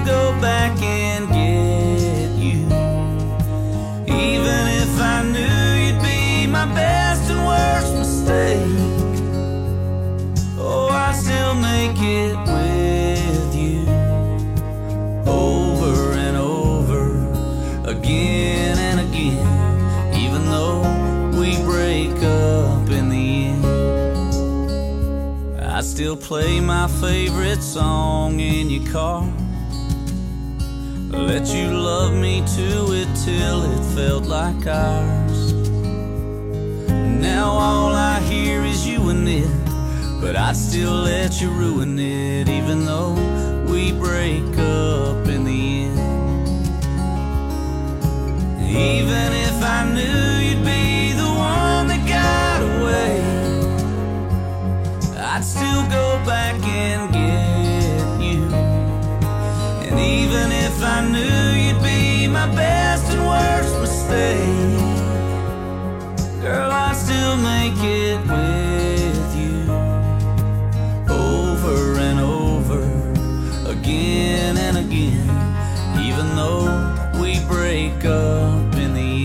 go back and get you. Even if I knew you'd be my best and worst mistake, oh, I still make it with you. Over and over, again and again, even though we break up in the end. I still play my favorite song in your car, let you love me to it till it felt like ours. Now all I hear is you and it, but I'd still let you ruin it, even though we break up in the end. Even if I knew you'd be the one that got away, I'd still go back and get you. And even if I knew you'd be my best and worst mistake, girl, I still make it with you. Over and over, again and again, even though we break up in the end.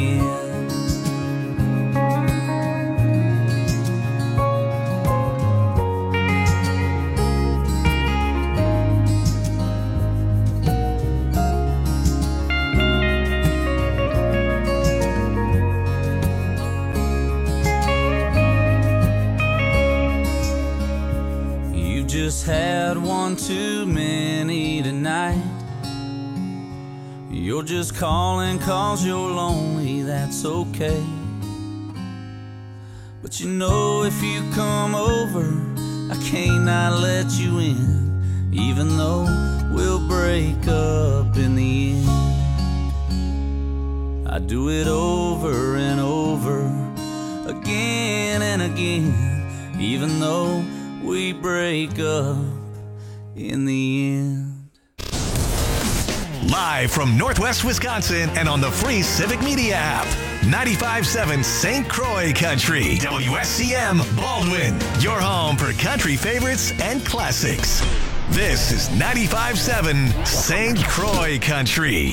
You just had one too many tonight. You're just calling 'cause you're lonely, that's okay. But you know if you come over, I can't not let you in, even though we'll break up in the end. I do it over and over, again and again, even though we break up in the end. Live from Northwest Wisconsin and on the free Civic Media app. 95.7 St. Croix Country. WSCM Baldwin. Your home for country favorites and classics. This is 95.7 St. Croix Country.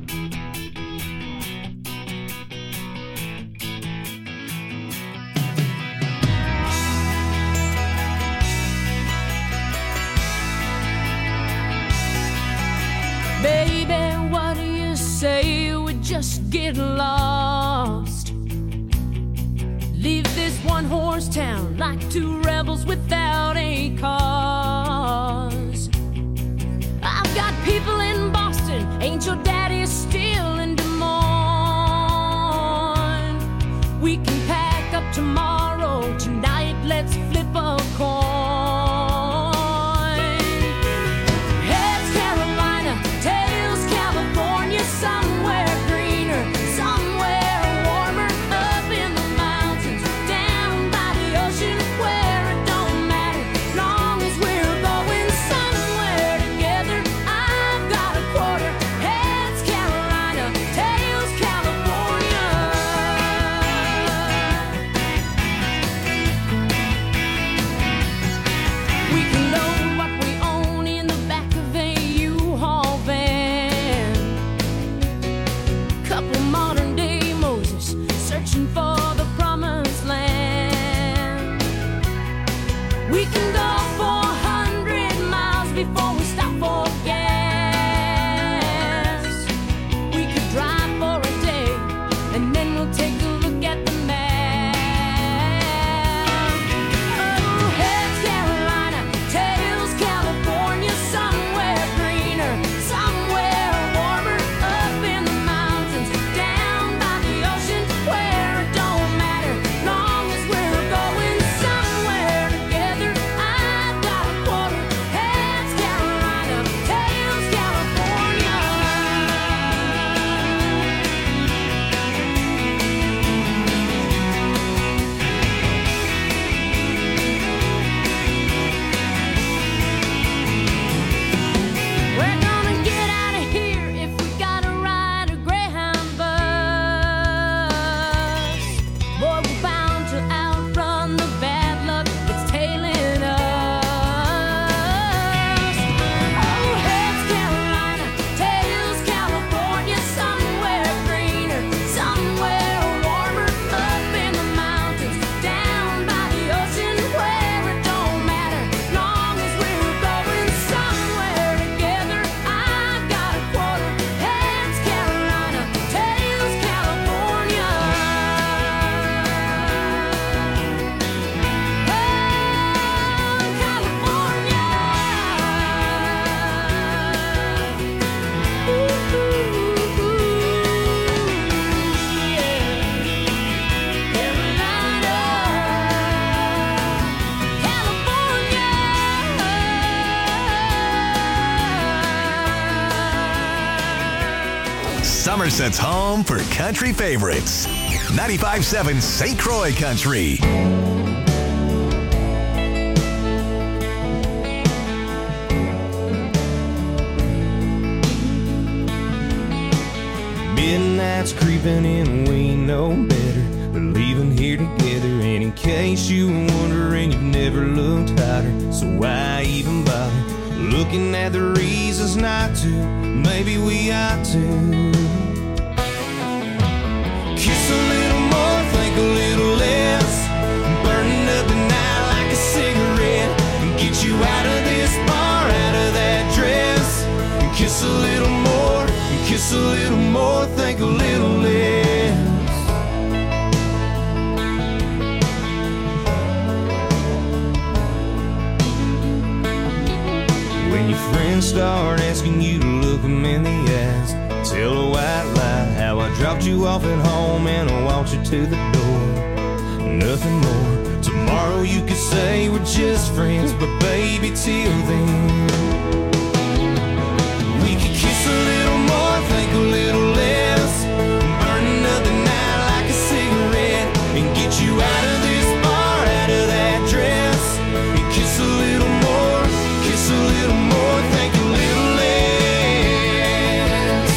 Baby, what do you say we just get lost? Leave this one-horse town like two rebels without a cause. I've got people in Boston, ain't your daddy still in Des Moines? We can pack up tomorrow, tonight let's flip a coin. Somewhere greener, somewhere warmer, up in the mountains, down by the ocean, where it don't matter, long as we're going somewhere together. I've got a quarter, heads Carolina, tails California. We can load what we own in the back of a U-Haul van. Couple modern day Moses searching for the promised land. We can go 400 miles before we stop for gas. We could drive for a day and then we'll take a look at the map. Oh, heads Carolina, tails California, somewhere greener, somewhere warmer, up in the mountains, down by the ocean, where it don't matter, long as we're going somewhere together. source that's home for country favorites. 95.7 St. Croix Country. Midnight's creeping in, we know better. We're leaving here together, and in case you were wondering, you've never looked hotter. So why even bother looking at the reasons not to? Maybe we ought to kiss a little more, think a little less, burning up the night like a cigarette, and get you out of this bar, out of that dress. And kiss a little more, and kiss a little more, think a little less. When your friends start asking you to look them in the eyes, tell a white lie how I dropped you off at home and I walked you to the door. Nothing more. Tomorrow you could say we're just friends, but baby, till then we could kiss a little more, think a little less, burning up the night like a cigarette, and get you out of this bar, out of that dress. And kiss a little more, kiss a little more, think a little less.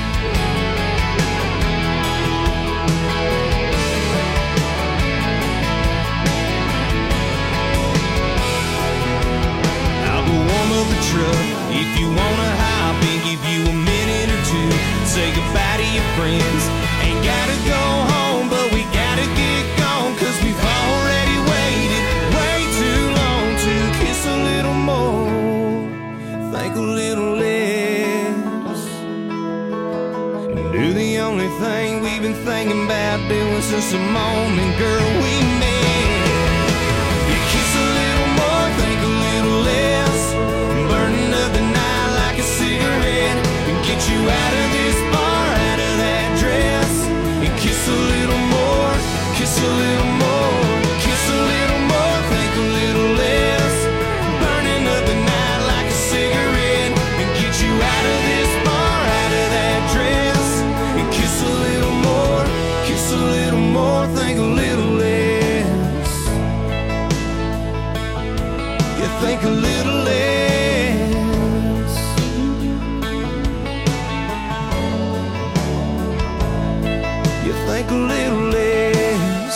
I'll go warm up the truck if you wanna hop and give you a minute or two. Say goodbye to your friends. Ain't gotta go home, but we gotta get gone, 'cause we've already waited way too long to kiss a little more, think a little less, and do the only thing we've been thinking about doing since the moment, girl, we met. You kiss a little more, think a little less, burning up the night like a cigarette, and get you out of this bar, out of that dress. And kiss a little more, kiss a little more, kiss a little more, think a little less, burning up the night like a cigarette, and get you out of this bar, out of that dress. And kiss a little more, kiss a little more, think a little less. You think a little less. You think a little less.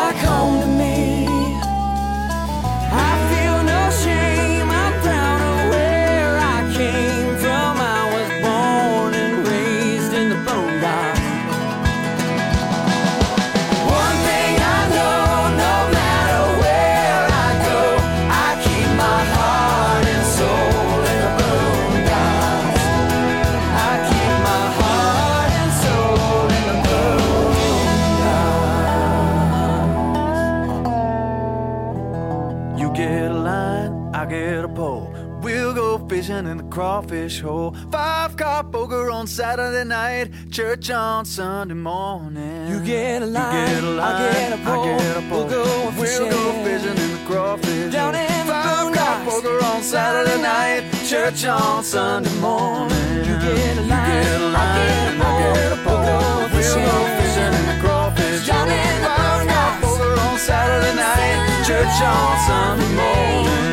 back home to me. I feel no shame, I'm proud of where I came from. I was born and raised in the boondocks. One thing I know, no matter where I go, I keep my heart and soul in the boondocks. I keep my heart and soul in the boondocks. You get a line, I get a pole. We'll go fishing in the crawfish hole. 5-car poker on Saturday night, church on Sunday morning. You get a line, I get a pole. We'll go fishing in the crawfish down hole. In the 5-car poker on Saturday night, church on Sunday morning. You get a line, I get a pole. We'll go fishing in the crawfish down in the 5-car poker on Saturday night, church on Sunday morning.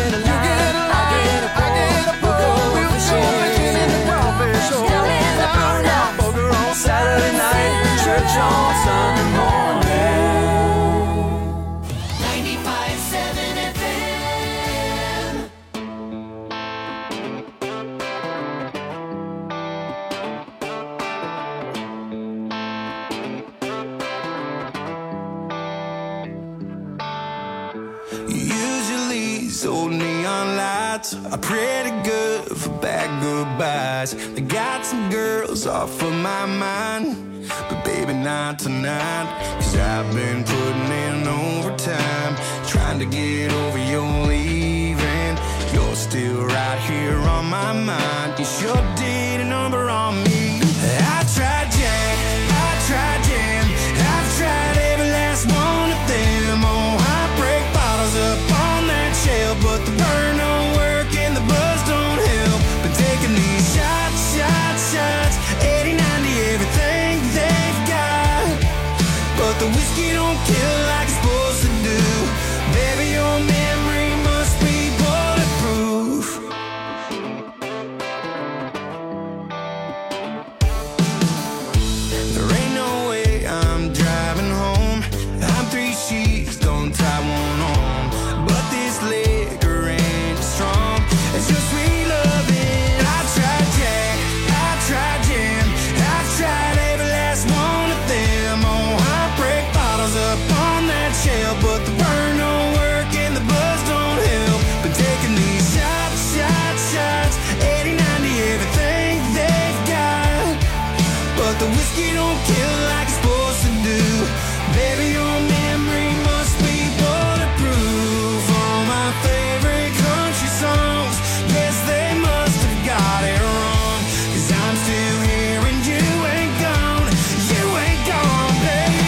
Saturday night, church on Sunday morning. 95.7 FM. Usually these old neon lights are pretty good for bad goodbyes. They got some girls off of my mind, but baby not tonight. 'Cause I've been putting in overtime, trying to get over your leaving. You're still right here on my mind. You sure did a number on me. I tried Jack, I tried Jam, I've tried every last one of them. Oh, heartbreak bottles up on that shelf, but the burn don't work and the buzz don't help. Been taking these shots, 80, 90, everything they've got, but the whiskey don't kill like it's supposed to do. Baby, your memory must be bulletproof. There ain't no way I'm driving home. I'm 3 sheets, don't tie one on, but this liquor ain't as strong as your sweet loving. I tried Jack, I tried Jam, I've tried every last one of them. Oh, heartbreak bottles up on that shelf, but the burn don't work and the buzz don't help. Been taking these shots, 80, 90, everything they've got, but the whiskey don't kill like it's supposed to do. Baby, your memory must be bulletproof. All my favorite country songs, yes, they must have got it wrong. 'Cause I'm still here and you ain't gone, baby.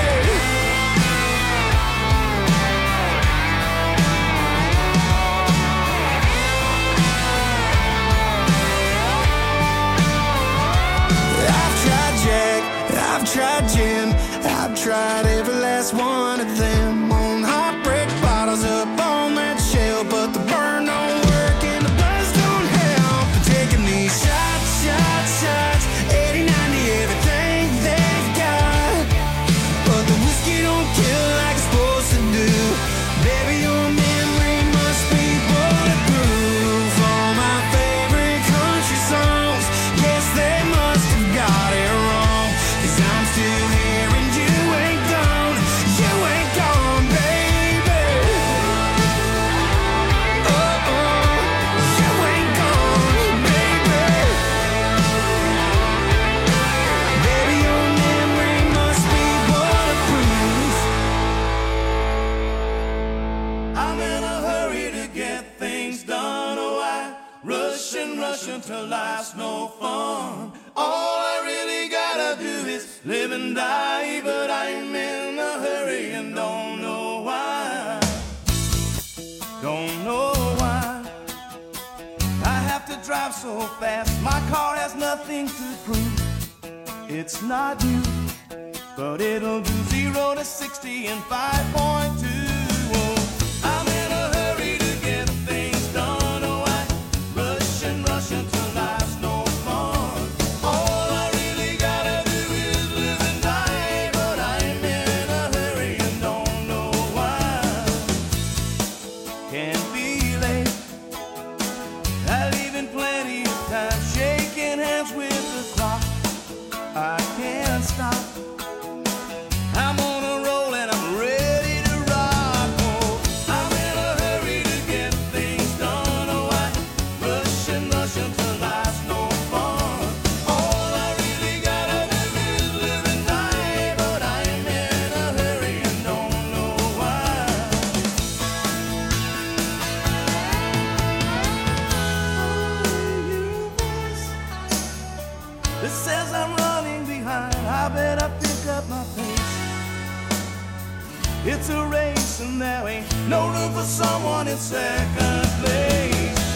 I've tried Jack, I've tried Jim, I've tried every last one of them. On heartbreak bottles up on that shelf, but the burn don't work and the buzz don't help. Taking these shots, 80, 90, everything they've got, but the whiskey don't kill like it's supposed to do. Baby, your memory must be bulletproof. All my favorite country songs, yes, they must have got it wrong. 'Cause I'm still here and you ain't gone, baby. Oh, you ain't gone, baby. Baby, your memory must be bulletproof. I'm in a hurry to get things done. Oh, I rush until life's no fun. All I really gotta do is live and die, but I'm in a hurry and don't know why. Don't know why I have to drive so fast. My car has nothing to prove. It's not you, but it'll do 0 to 60 in 5.2. Oh, I'm in a hurry to get things done. Oh, I rush until life's no fun. All I really gotta do is live and die, but I'm in a hurry and don't It's a race and there ain't no room for someone in second place.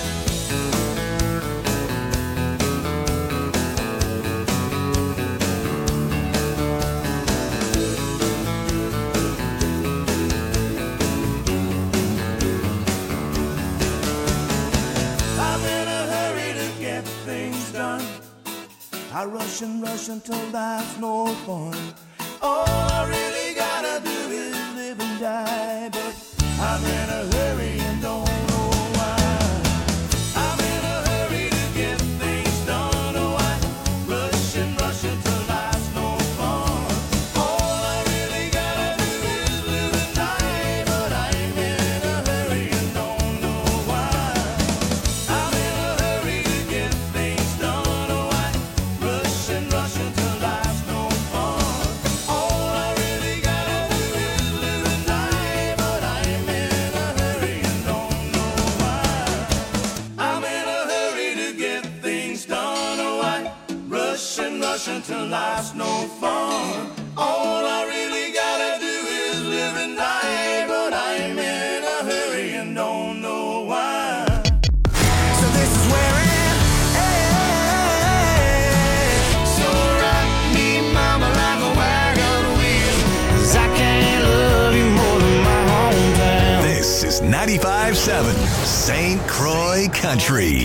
I rush and rush until life's no fun. All I really gotta do is live and die, but I'm in a hurry and don't know why. I'm in a hurry to get things done. Oh, I rush and rush until life's no fun. All I really gotta do is live and die, but I'm in a hurry and don't know why. I'm in a hurry to get things done. Oh, I rush and rush until life's no fun. All I really gotta do is live and die, but I'm in a hurry and don't know why. I'm in a hurry to get things done. Oh, I rush and rush until life's no fun. All I really gotta do is live and die, but I'm in a hurry and don't know why. So this is where it ends. So rock me, mama, like a wagon wheel, 'cause I can't love you more than my hometown. This is 95.7 St. Croix Country.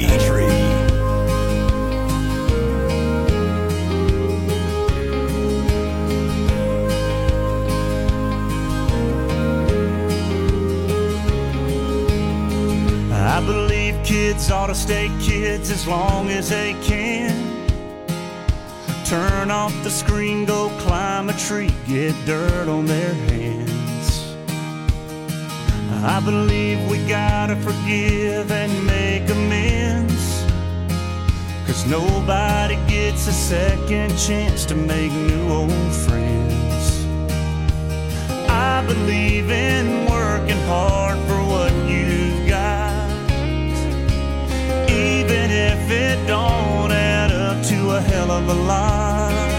I believe kids ought to stay kids as long as they can. Turn off the screen, go climb a tree, get dirt on their hands. I believe we gotta forgive and make amends, 'cause nobody gets a second chance to make new old friends. I believe in working hard for what you've got, even if it don't add up to a hell of a lot.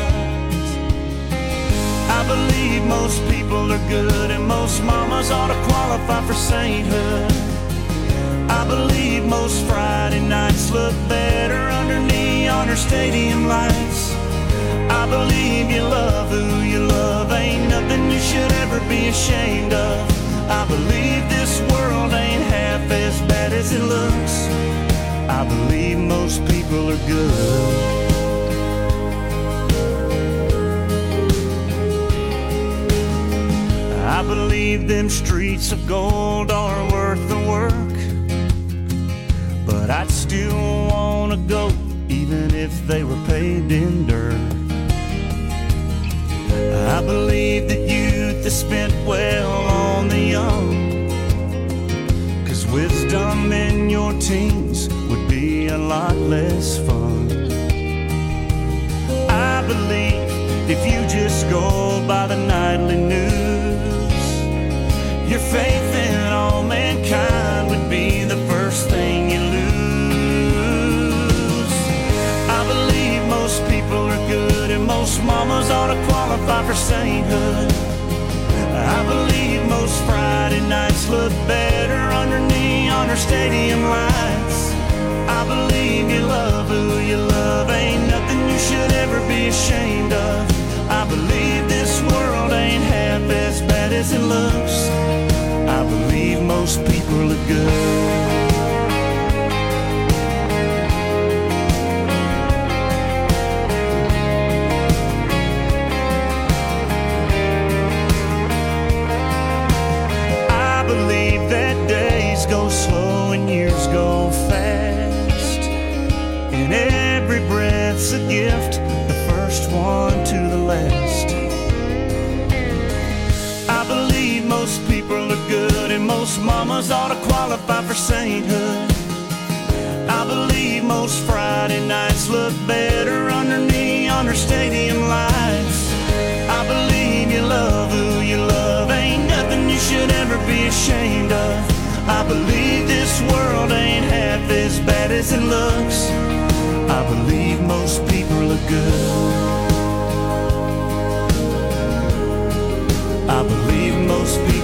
I believe most people are good and most mamas ought to qualify for sainthood. I believe most Friday nights look better under neon or stadium lights. I believe you love who you love, ain't nothing you should ever be ashamed of. I believe this world ain't half as bad as it looks. I believe most people are good. I believe them streets of gold are worth the work, but I'd still wanna go even if they were paved in dirt. I believe that youth is spent well on the young, 'cause wisdom in your teens would be a lot less fun. I believe if you just go by the nightly news, your faith in all mankind would be the first thing you lose. I believe most people are good and most mamas ought to qualify for sainthood. I believe most Friday nights look better under neon or stadium lights. I believe you love who you love, ain't nothing you should ever be ashamed of. I believe this world ain't half as bad as it looks. I believe most people are good. I believe that days go slow and years go fast, and every breath's a gift, the first one to the last. I believe most people are good and most mamas ought to qualify for sainthood. I believe most Friday nights look better under neon or stadium lights. I believe you love who you love, ain't nothing you should ever be ashamed of. I believe this world ain't half as bad as it looks. I believe most people are good. I believe most people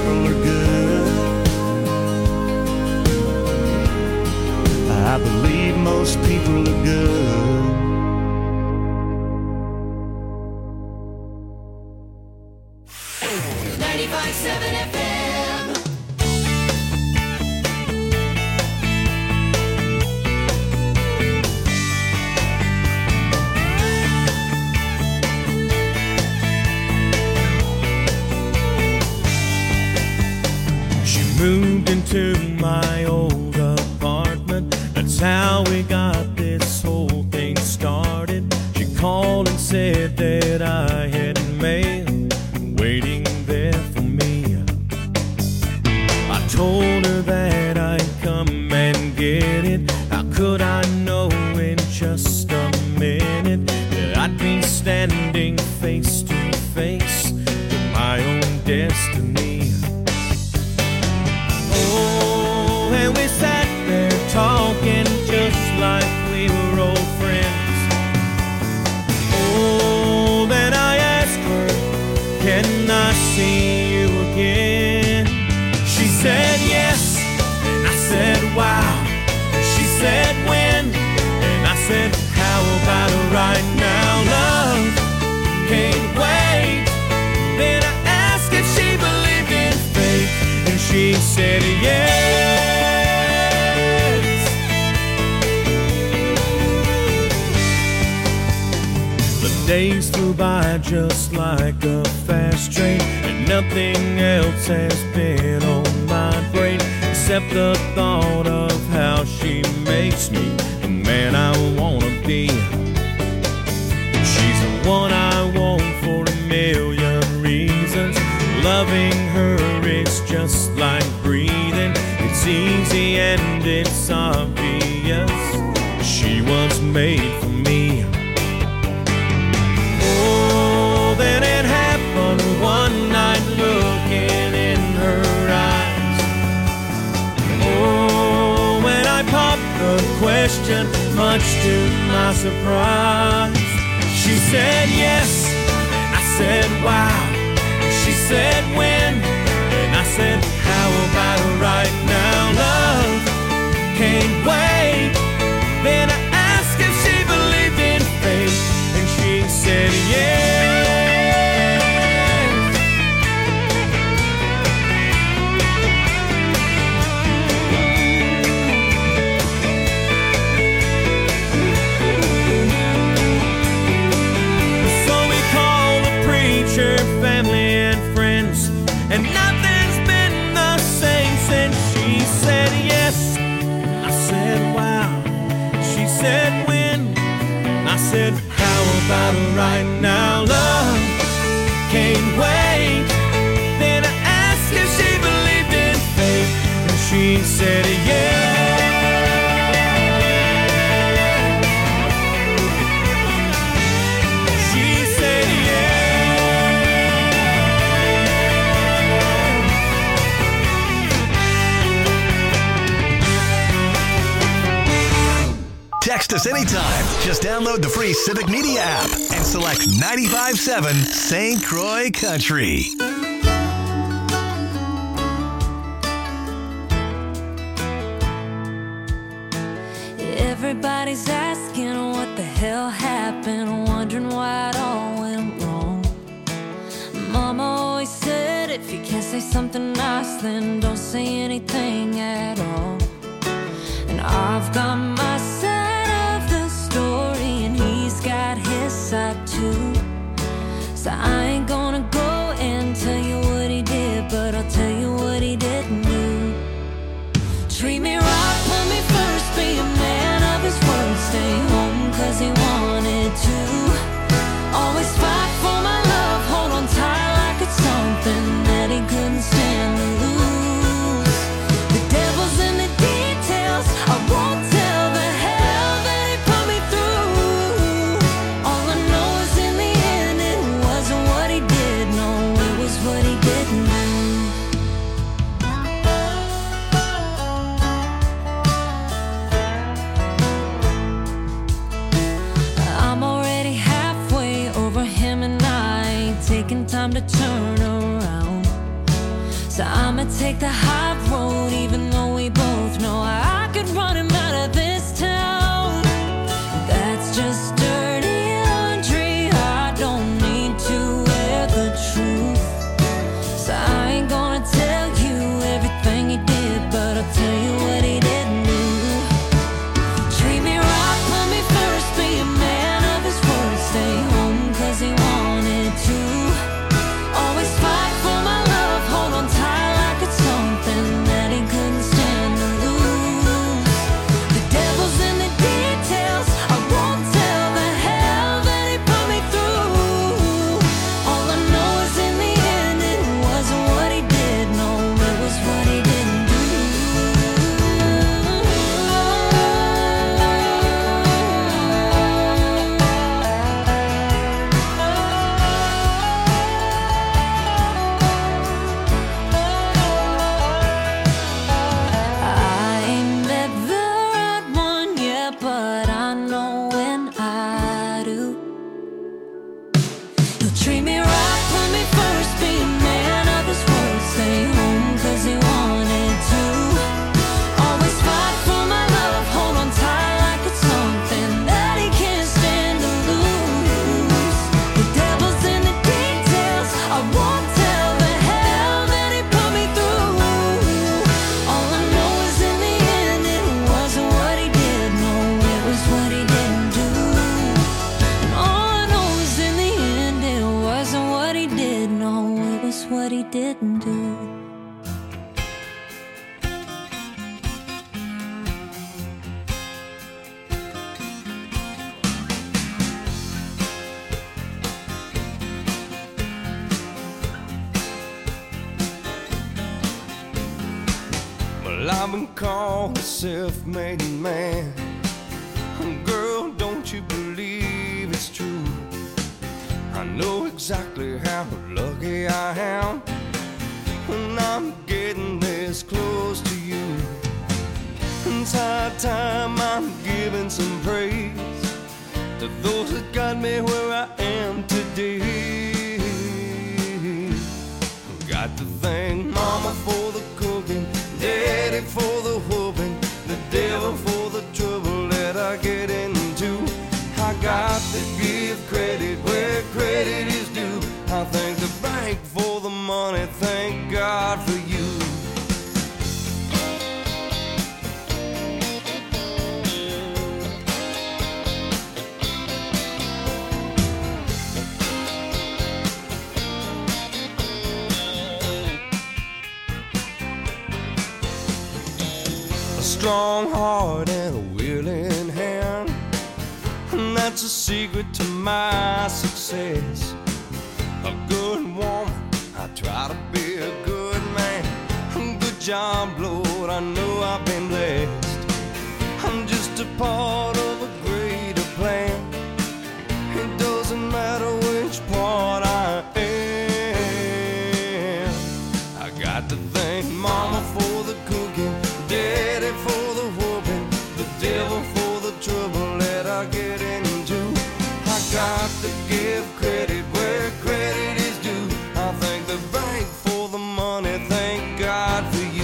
moved into my old apartment. That's how we got this whole thing started. She called and said that I had mail waiting there for me. I told her that I'd come and get it. How could I know in just a minute that I'd be standing face to face with my own destiny? Oh, and we sat there talking just like we were old friends. Oh, then I asked her, can I see you again? She said yes, and I said wow. She said when, and I said how about right now? Love can't wait. Then I asked if she believed in fate, and she said yes. The days flew by just like a fast train, and nothing else has been on my brain except the thought of how she makes me the man I wanna be. She's the one I want for a million reasons. Loving her is just like breathing. It's easy and it's obvious. She was made for me. Oh, then it happened one night looking in her eyes. Oh, when I popped the question, much to my surprise, she said yes, and I said wow. She said when, and I said how about right now? Love can't wait. Then I asked if she believed in fate, and she said yes. So we called the preacher, family and friends, and nothing's been the same since she said yes. I said wow. She said when, I said how about right now? Love can't wait. Then I asked if she believed in fate, and she said yes. She said Text us anytime. Just download the free Civic Media app and select 95.7 St. Croix Country. Everybody's asking what the hell happened, wondering why it all went wrong. Mama always said if you can't say something nice, then don't say anything at all. And I've got my side of the story, and he's got his side too. So I ain't gonna go and tell you what he did, but I'll tell you what he didn't do. Treat me right, put me first, be a man of his word, stay home 'cause he wanted to. Always fight for my love, hold on tight like it's something that he couldn't stand to lose. The devil's in the details, I won't tell the hell that he put me through. All I know is in the end it wasn't what he did, no, it was what he didn't do. I'm already halfway over him and I ain't taking time to turn around. So I'ma take the high road even though we both know I could run him out of this town. That's just dirty laundry, I don't need to wear the truth. So I ain't gonna tell you everything he did, but I'll tell you what he didn't do. Treat me right, put me first, be a man of his word, stay home 'cause he wanted to. Always fight for my love, hold on tight like it's something Well, I've been called a self-made man. Girl, don't you believe it's true? I know exactly how lucky I am when I'm getting this close to you. It's high time I'm giving some praise to those that got me where I am today. Got to thank Mama for the cooking, Daddy for the whooping, the devil for the trouble that I get into. I got to give credit where credit is due. I thank the bank for the money, thank God for you. A strong heart and a willing hand, and that's a secret to my success. A good woman, I try to be a good man. Good job, Lord, I know I've been blessed. I'm just a part of a greater plan. It doesn't matter which part I am. I got to thank Mama for the cooking, Daddy for the whooping, the devil for the trouble that I get into. I got to give credit where credit is due. I thank the bank for the money, thank God for you.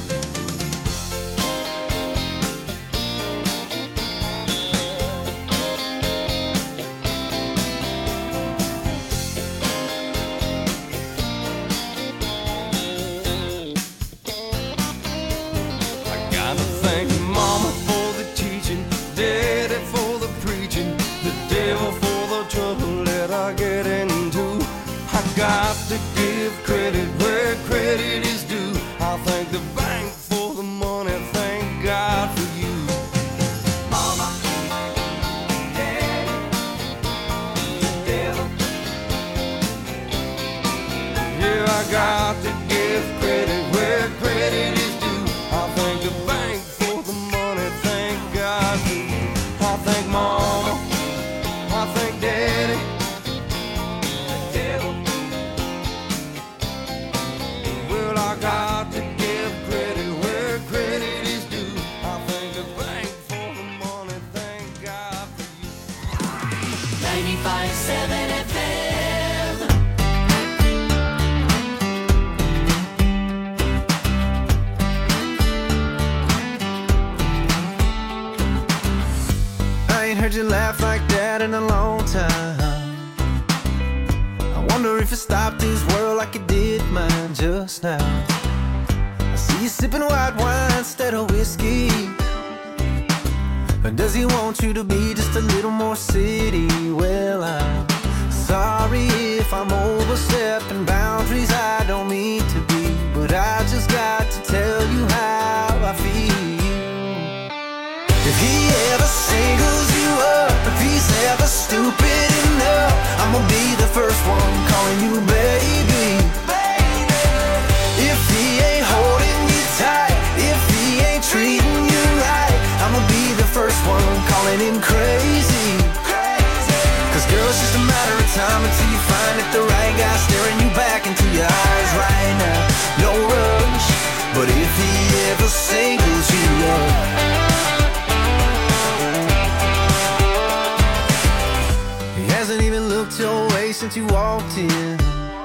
I gotta thank Mama for the teaching, Daddy for the preaching, the devil for the trouble that I get into. I got to give credit where credit is due. I thank the bank for the money, thank God for you. Mama, Daddy, the devil. Yeah, I got to give credit where credit is due. I thank the bank for the money, thank God for you. I thank Mama, I thank Daddy, the devil. Well, I got to give credit where credit is due. I thank the bank for the money, thank God for you. 95.7 FM. I ain't heard you laugh like that in a long time. I wonder if it stopped this world like it did mine just now. I see you sipping white wine instead of whiskey. Or does he want you to be just a little more city? Well, I'm sorry if I'm overstepping boundaries I don't mean to be, but I just got to tell you how I feel. If he ever singles you up, if he's ever stupid enough, I'ma be the first one calling you baby. If he ain't holding you tight, if he ain't treating you right, I'ma be the first one calling him crazy. Cause girl, it's just a matter of time until you find that the right guy staring you back into your eyes right now. No rush, but if he ever singles you up, he hasn't even looked your way since you walked in.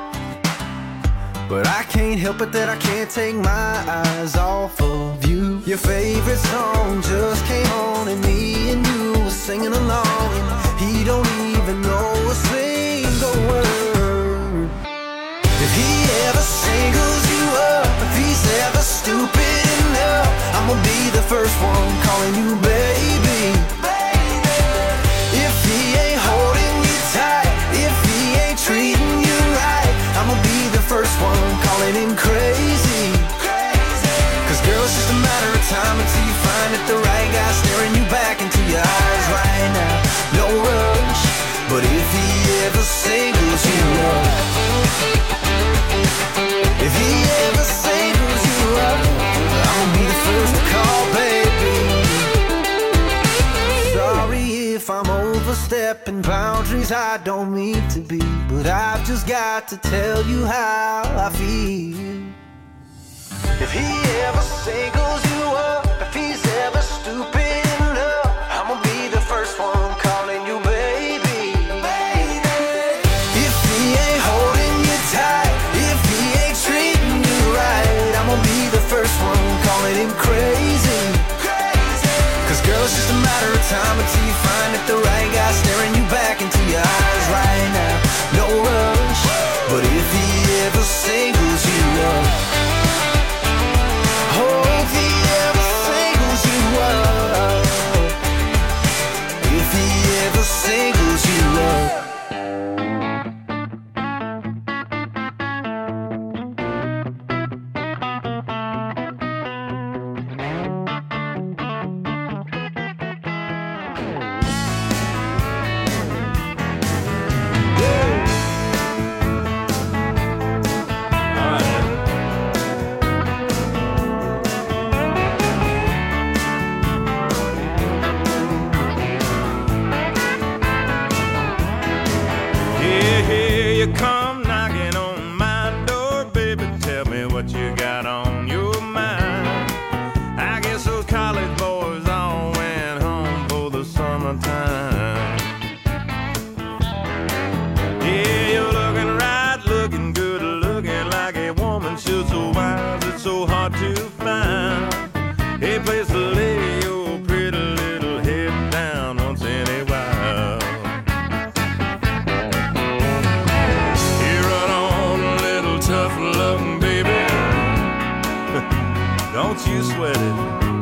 But I can't help it that I can't take my eyes off of you. Your favorite song just came on and me and you were singing along, and he don't even know a single word. If he ever singles you up, if he's ever stupid enough, I'ma be the first one calling you baby. If he ain't holding you tight, if he ain't treating you right, I'ma be the first one calling him crazy. Cause girl, it's just a matter of time until you find that the right guy staring you back into your eyes right now. No rush, but if he ever singles you up, if he ever singles you overstepping boundaries I don't mean to be, but I've just got to tell you how I feel. If he ever singles you up, if he's ever stupid enough, I'ma be the first one calling you baby. If he ain't holding you tight, if he ain't treating you right, I'ma be the first one calling him crazy. Cause girl, it's just a matter of time until you find that the right guy staring you back into your eyes right now. No rush, but if he ever singles you up, oh, if he ever singles you up, if he ever singles you up. You come knocking on my door, baby, tell me what you got on your mind. I guess those college boys all went home for the summertime. Yeah, you're looking right, looking good, looking like a woman should, so wise it's so hard to find a place to lay your pretty little head down once in a while. Tough loving, baby, don't you sweat it.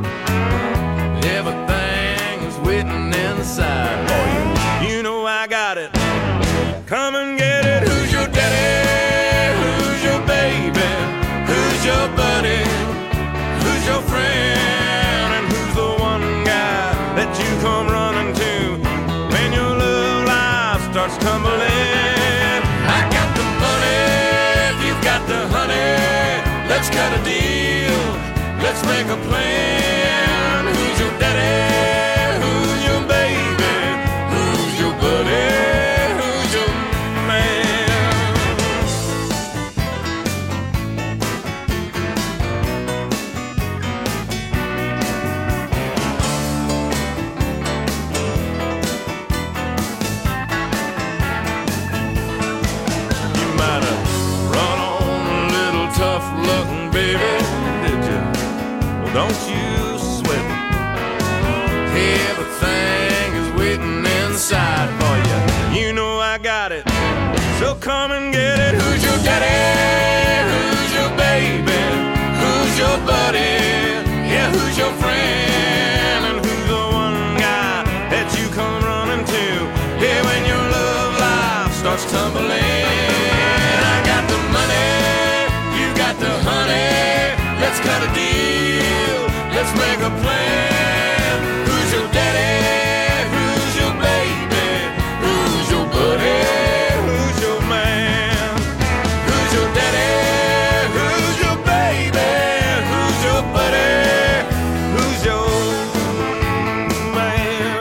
Everything is waiting inside for you. You know I got it. Come and get it. Who's your daddy? Who's your baby? Who's your buddy? Who's your friend? And who's the one guy that you come running to when your love life starts tumbling? I got the money. Got the honey, let's cut a deal, let's make a plan. Who's your daddy? Who's your baby? Who's your buddy? Who's your You might have run tough looking, baby, did you? Well, don't you sweat it. Everything is waiting inside for you. You know I got it. So come and get it. Who's your daddy? Who's your baby? Who's your buddy? Yeah, who's your friend? And who's the one guy that you come running to? Yeah, when your love life starts tumbling. I got the money. The honey, let's cut a deal, let's make a plan. Who's your daddy? Who's your baby? Who's your buddy? Who's your man? Who's your daddy? Who's your baby? Who's your buddy? Who's your man?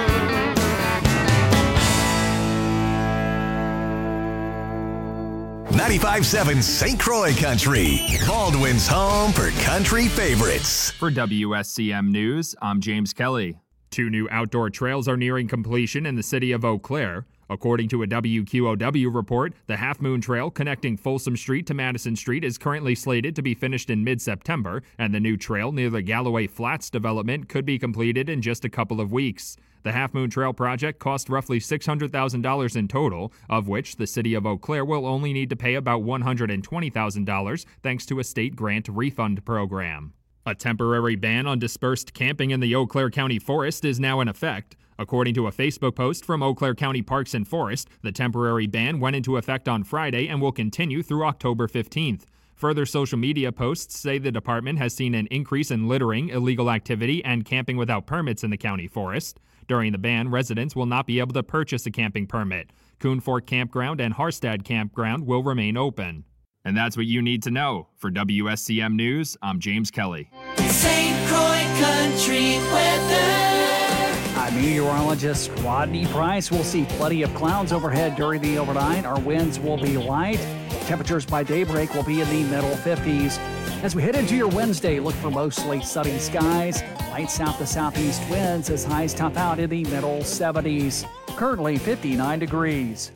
95.7 St. Croix Country, Baldwin's home for country favorites. For WSCM News, I'm James Kelly. 2 new outdoor trails are nearing completion in the city of Eau Claire. According to a WQOW report, the Half Moon Trail connecting Folsom Street to Madison Street is currently slated to be finished in mid-September, and the new trail near the Galloway Flats development could be completed in just a couple of weeks. The Half Moon Trail project cost roughly $600,000 in total, of which the city of Eau Claire will only need to pay about $120,000 thanks to a state grant refund program. A temporary ban on dispersed camping in the Eau Claire County Forest is now in effect. According to a Facebook post from Eau Claire County Parks and Forest, the temporary ban went into effect on Friday and will continue through October 15th. Further social media posts say the department has seen an increase in littering, illegal activity, and camping without permits in the county forest. During the ban, residents will not be able to purchase a camping permit. Coon Fork Campground and Harstad Campground will remain open. And that's what you need to know. For WSCM News, I'm James Kelly. St. Croix Country weather. I'm meteorologist Rodney Price. We'll see plenty of clouds overhead during the overnight. Our winds will be light. Temperatures by daybreak will be in the middle 50s. As we head into your Wednesday, look for mostly sunny skies. Light south to southeast winds as highs top out in the middle 70s. Currently 59 degrees.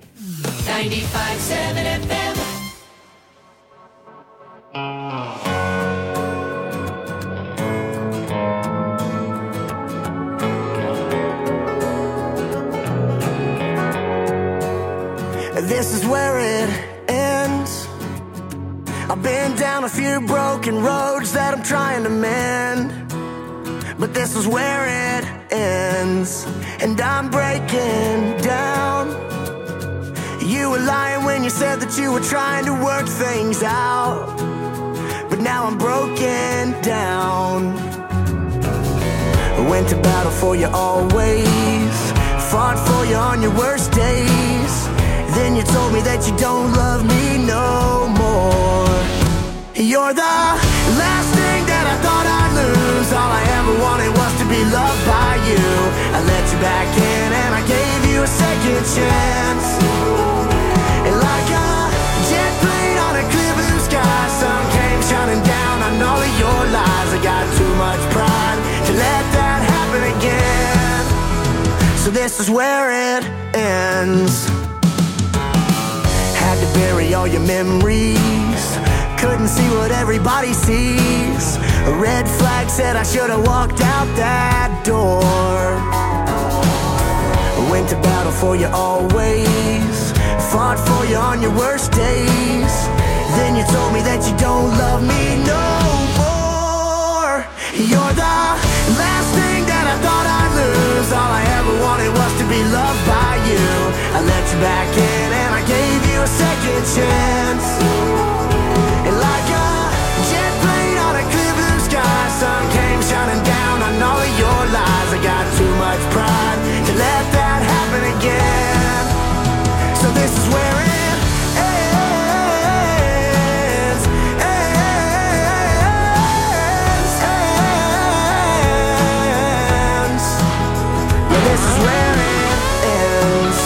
95.7 FM. This is where it ends. I've been down a few broken roads that I'm trying to mend, but this is where it ends, and I'm breaking down. You were lying when you said that you were trying to work things out, but now I'm broken down. I went to battle for you always, fought for you on your worst days. Then you told me that you don't love me no more. You're the last thing that I thought I'd lose. All I ever wanted was to be loved by you. I let you back in and I gave you a second chance. And like a jet plane on a clear blue sky, sun came shining down on all of your lies. I got too much pride to let that happen again. So this is where it ends. Had to bury all your memories, couldn't see what everybody sees. A red flag said I should have walked out that door. I went to battle for you always, fought for you on your worst days. Then you told me that you don't love me no more. You're the last thing that I thought I'd lose. All I ever wanted was to be loved by you. I let you back in and I gave you a second chance. And like a jet plane on a clear blue sky, sun came shining down on all of your lies. I got too much pride to let that happen again. So this is where it ends, ends. Yeah, this is where it ends.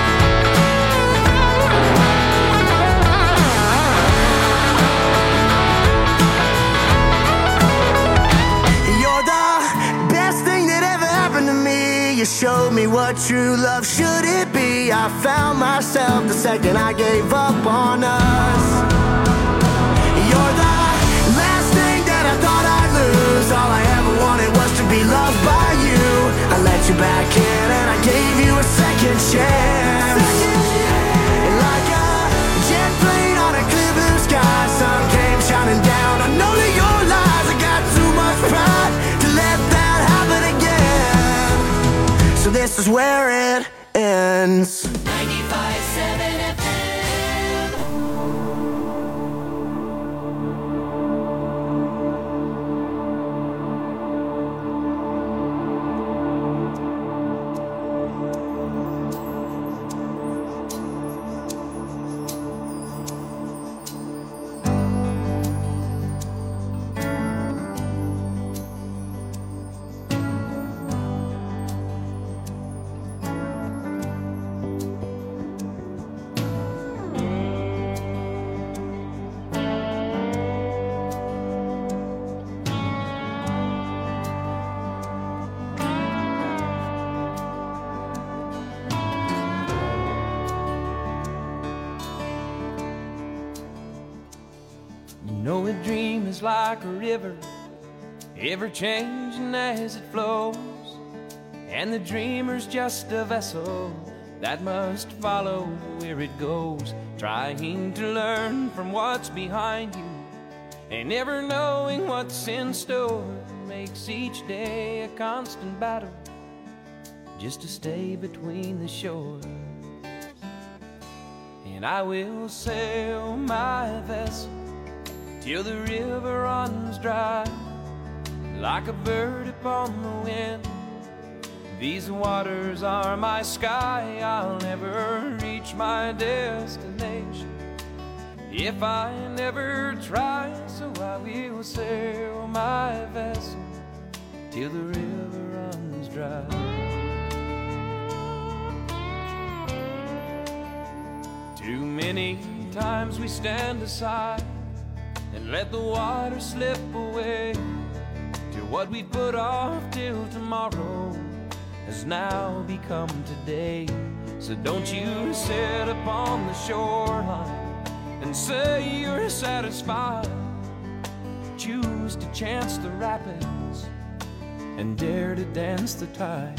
You showed me what true love should it be. I found myself the second I gave up on us. You're the last thing that I thought I'd lose. All I ever wanted was to be loved by you. I let you back in and I gave you a second chance. And like a jet plane on a clear blue sky, sun came shining down. I know that your lies, I got too much pride to let that happen again. So this is where it ends. 95.7 FM. know a dream is like a river, ever changing as it flows, and the dreamer's just a vessel that must follow where it goes, trying to learn from what's behind you and never knowing what's in store. Makes each day a constant battle just to stay between the shores. And I will sail my vessel till the river runs dry, like a bird upon the wind. These waters are my sky, I'll never reach my destination if I never try. So I will sail my vessel till the river runs dry. Many times we stand aside and let the water slip away till what we put off till tomorrow has now become today. So don't you sit upon the shoreline and say you're satisfied. Choose to chance the rapids and dare to dance the tide.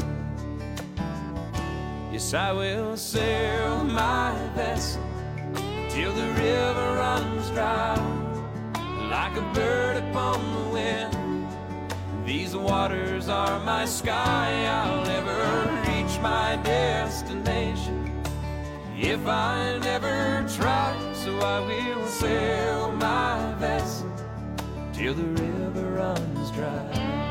Yes, I will sail my vessel till the river runs dry, like a bird upon the wind. These waters are my sky. I'll never reach my destination if I never try. So I will sail my vessel till the river runs dry.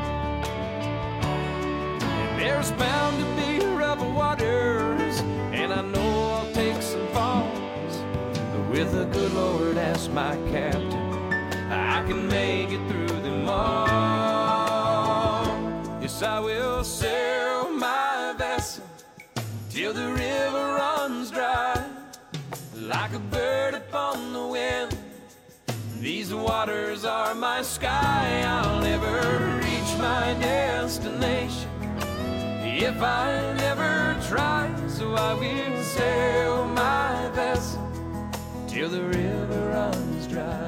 And there's bound to be rough waters, and I know I'll take some falls, but with the good Lord as my captain, I can make it through them all. Yes, I will sail my vessel till the river runs dry, like a bird upon the wind. These waters are my sky. I'll never reach my destination if I never try. So I will sail my vessel till the river runs dry.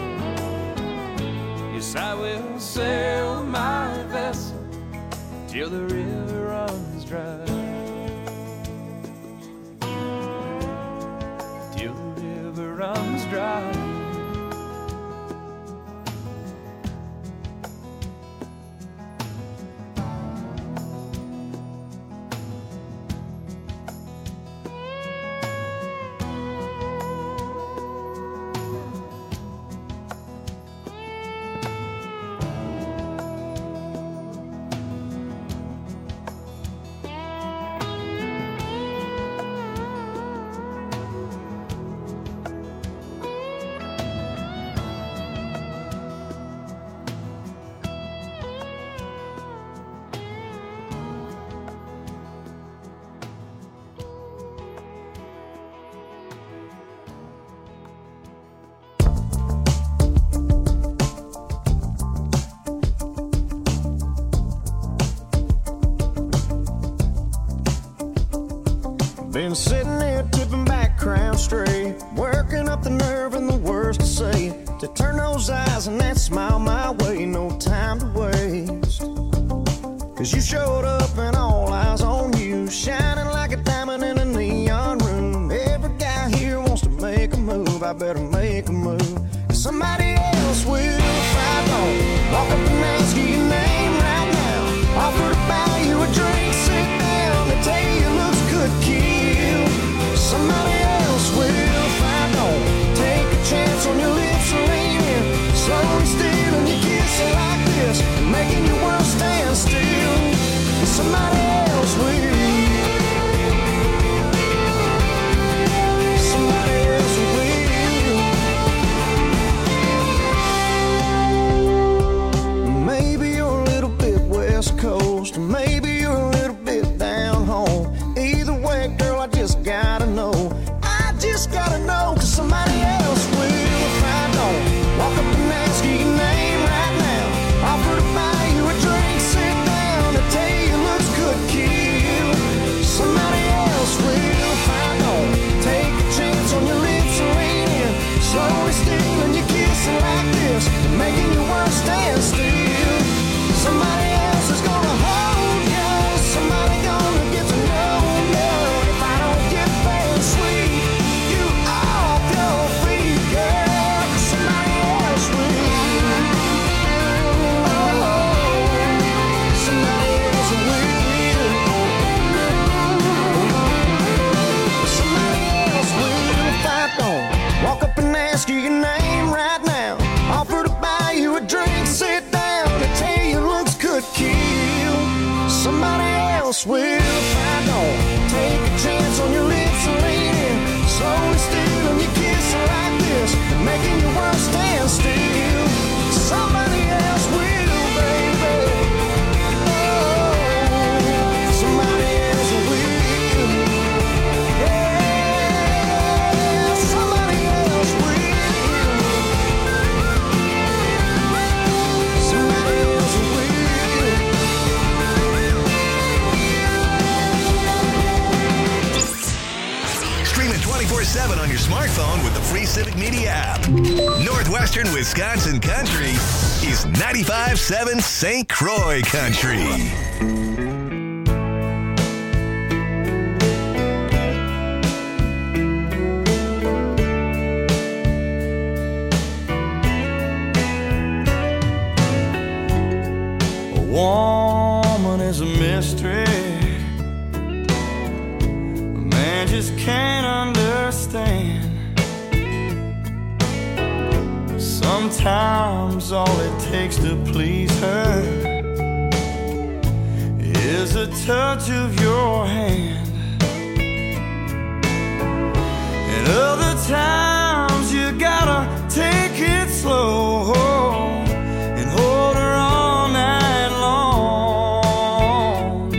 Yes, I will sail my vessel till the river runs dry. Till the river runs dry. Been sitting here tipping back, crown straight, working up the nerve and the words to say, to turn those eyes and that smile my way. No time to waste, 'cause you showed up and all eyes on you, shining like a diamond in a neon room. Every guy here wants to make a move. I better make a move, 'cause somebody else will if I don't. Walk up and ask you your name right now, offer to buy you a drink, sit down, they tell you it looks good, kid. Somebody else will if I don't. Take a chance on your lips and lean in, slowly stealing your kisses like this, making your world stand still. Somebody else will. Somebody else will. Maybe you're a little bit West Coast, maybe you're a little bit down home. Either way, girl, I just gotta know. I just gotta know, 'cause somebody else will if I don't. Walk up and ask you your name right now, offer to buy you a drink, sit down, and tell you it looks good, kid. Somebody else will if I don't. Take a chance on your lips and lean in, slowly stealing your kissing like this, making your world stand still. Somebody else is gonna hold you, somebody gonna get to know you. If I don't get there and sweep you off your feet, girl, 'cause somebody else will. Oh, somebody else will. Somebody else will if I don't. Walk up and ask you your name right now, offer to buy you a drink, sit down, and tell you it looks good, kill. Somebody else will if I don't. Take a chance on your lips and lean in, slowly stealing your kissing like this, making your world stand still. Somebody else will, baby. Oh, somebody else will. Yeah, somebody else will. Civic Media app. Northwestern Wisconsin Country is 95.7 St. Croix Country. A woman is a mystery. A man just can't understand. Sometimes all it takes to please her is a touch of your hand. And other times you gotta take it slow and hold her all night long.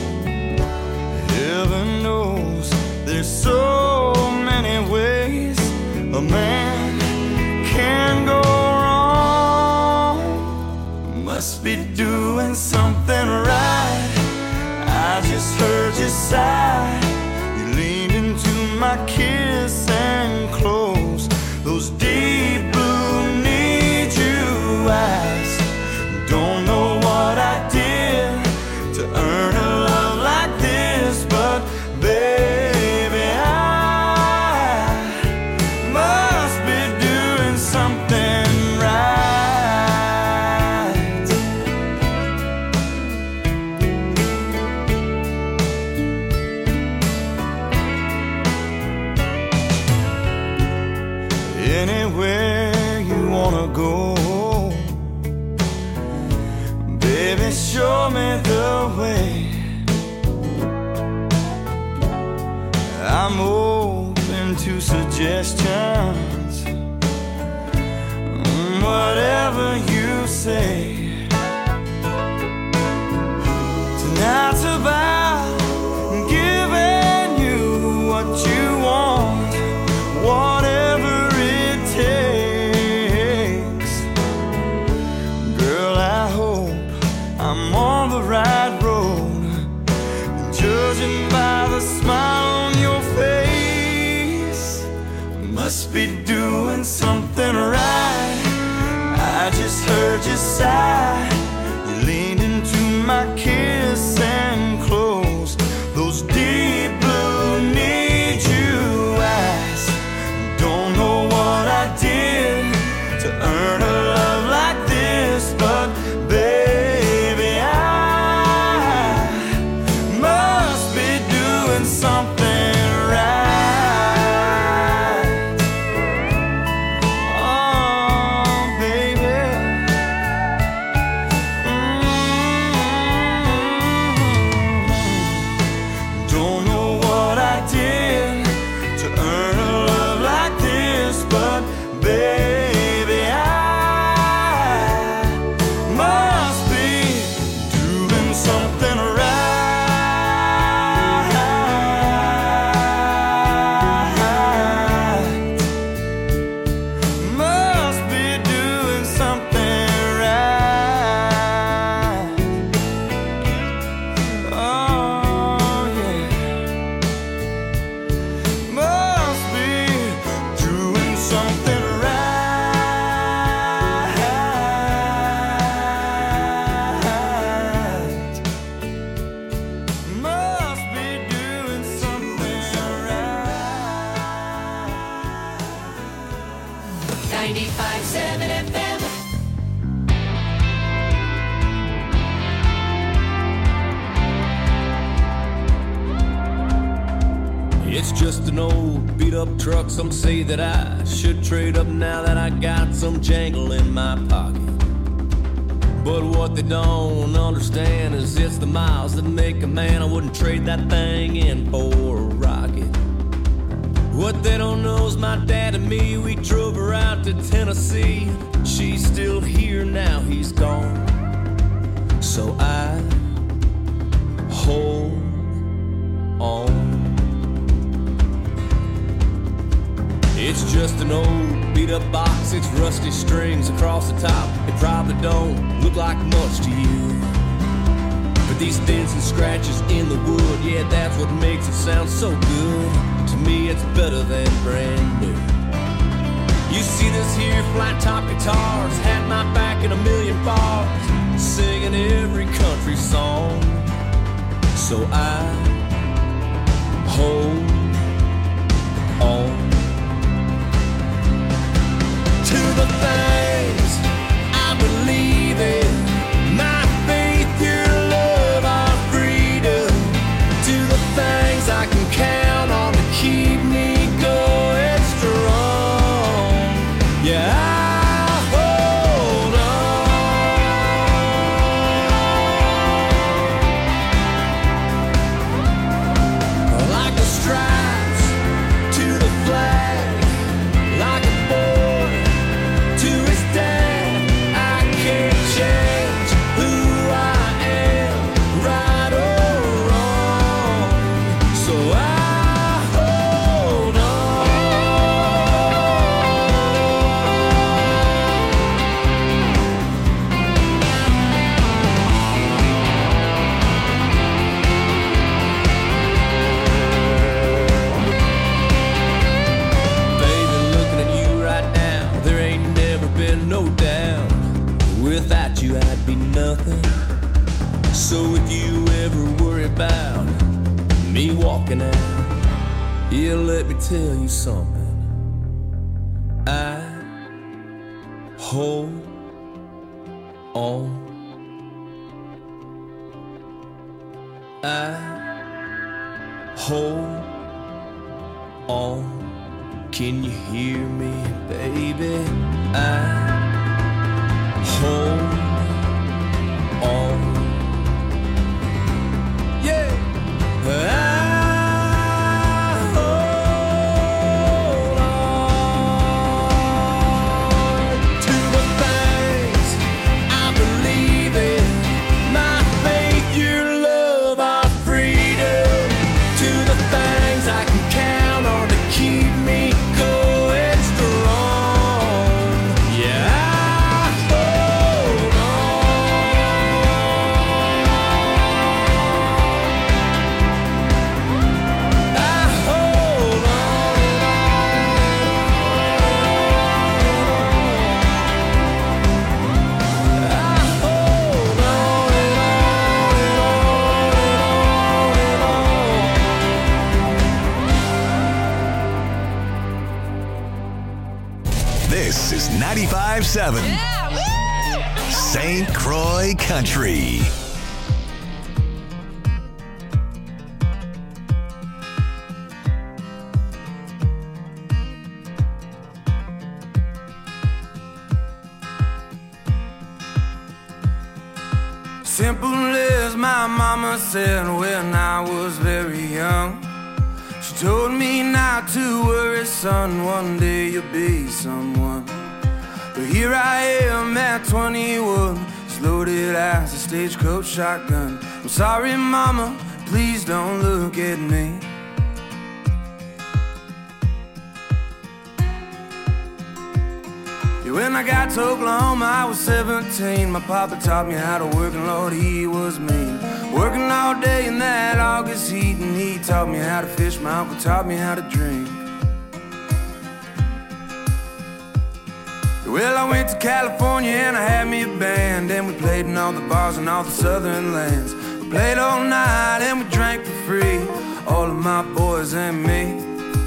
Heaven knows there's so many ways a man can go wrong. Must be doing something right. I just heard you sigh. You leaned into my kiss and closed those deep blue need you eyes. Don't know what I did to earn a love like this, but baby, I must be doing something right. Anywhere you wanna go, baby, show me the way. I'm open to suggestions, whatever you say. Tonight's about giving you what you want, whatever it takes. Girl, I hope I'm on the right road, judging by the smile on your face. Must be doing something right. I just heard you sigh. You leaned into my kiss and closed those deep blue need you eyes. Don't know what I did to earn a love like this, but baby, I must be doing something right. Oh, baby. Don't know what I did to earn a love like this, but baby, I must be doing something right. Must be doing something right. Oh, yeah. Must be doing something right. Must be doing something right. 95.7 FM. It's just an old beat up truck. Some say that I should trade up now that I got some jangle in my pocket. But what they don't understand is it's the miles that make a man. I wouldn't trade that thing in for a rocket. What they don't know is my dad and me, we drove her out to Tennessee. She's still here now, he's gone. So I hold on. It's just an old beat up box, it's rusty strings across the top. It probably don't look like much to you, but these dents and scratches in the wood, yeah, that's what makes it sound so good. To me it's better than brand new. You see this here flat top guitars, had my back in a million bars, singing every country song. So I hold on to the things I believe in, my faith, your love, our freedom, to the things I can count on to keep me going strong. Yeah, I hold on like the stripes to the flag, like a boy to his dad. I can't change who I am, right or wrong. So I hold on. Baby, looking at you right now, there ain't never been no doubt. Without you, I'd be nothing. So if you ever worry about me walking out, yeah, let me tell you something. I hold on. I hold on. Can you hear me, baby? I hold on. Yeah. I hold on to the things I believe in, my faith, your love, our freedom, to the things I can count on to keep me going strong. Yeah, I hold on. I hold This is 95.7 St. Croix Country. Simple as my mama said when I was very young. She told me not to worry, son, one day you'll be someone. But here I am at 21, as loaded as a stagecoach shotgun. I'm sorry, mama, please don't look at me. Yeah, when I got to Oklahoma, I was 17. My papa taught me how to work, and Lord, he was mean. Working all day in that August heat, and he taught me how to fish. My uncle taught me how to drink. Well, I went to California and I had me a band, and we played in all the bars in all the southern lands. We played all night and we drank for free, all of my boys and me.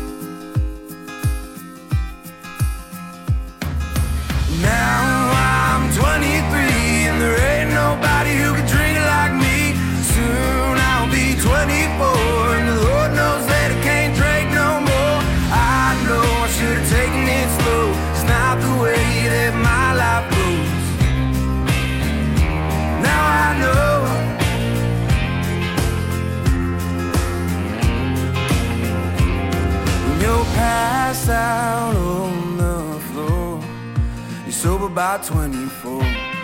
Now I'm 23 and there ain't nobody who can drink it like me. Soon I'll be 24 and the Lord knows that I can't drink no more. I know I should have taken it slow. It's not the way that my life goes. Now I know. When you're passed out on the floor, you're sober by 24.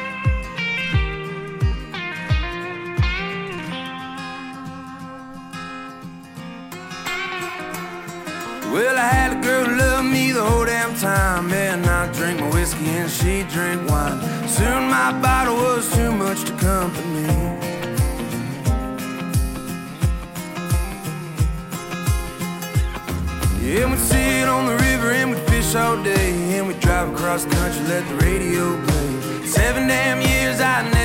Well, I had a girl who loved me the whole damn time, and I drink my whiskey and she drink wine. Soon my bottle was too much to comfort me. And we'd sit on the river and we'd fish all day. And we'd drive across the country, let the radio play. 7 damn years I